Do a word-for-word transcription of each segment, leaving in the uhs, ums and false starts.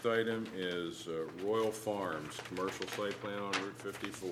item is uh, Royal Farms, commercial site plan on Route fifty-four.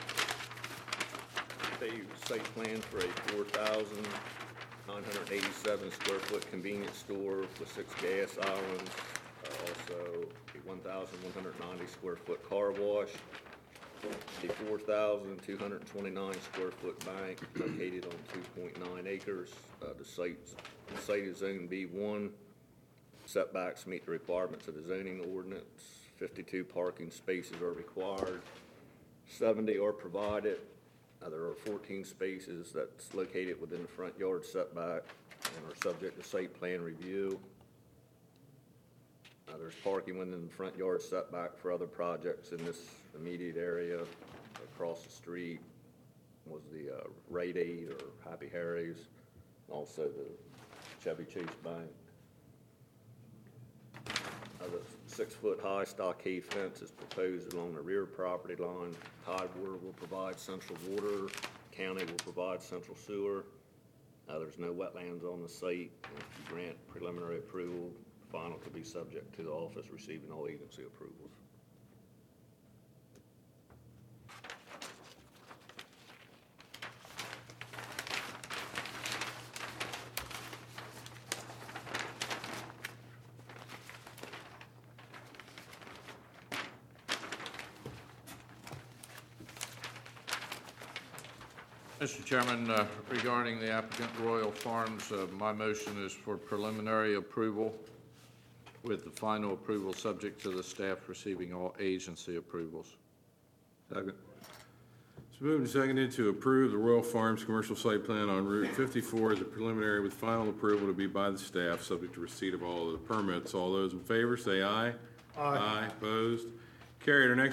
Paved site plan for a four thousand nine hundred eighty-seven square foot convenience store with six gas islands. Uh, also a one thousand one hundred ninety square foot car wash. A four thousand two hundred twenty-nine square foot bank located on two point nine acres. Uh, the site, the site is zone B one. Setbacks meet the requirements of the zoning ordinance. fifty-two parking spaces are required. seventy are provided. Uh, there are fourteen spaces that's located within the front yard setback and are subject to site plan review. Uh, there's parking within the front yard setback for other projects in this immediate area. Across the street was the uh, Rite Aid or Happy Harry's, also the Chevy Chase Bank. Uh, the six-foot-high stockade fence is proposed along the rear property line. Tidewater will provide central water. County will provide central sewer. Uh, there's no wetlands on the site. And if you grant preliminary approval, final could be subject to the office receiving all agency approvals. Mister Chairman, uh, regarding the applicant Royal Farms, uh, my motion is for preliminary approval with the final approval subject to the staff receiving all agency approvals. Second. It's moved and seconded to approve the Royal Farms commercial site plan on Route fifty-four as a preliminary with final approval to be by the staff, subject to receipt of all of the permits. All those in favor say aye. Aye. Aye. Opposed? Carried. Our next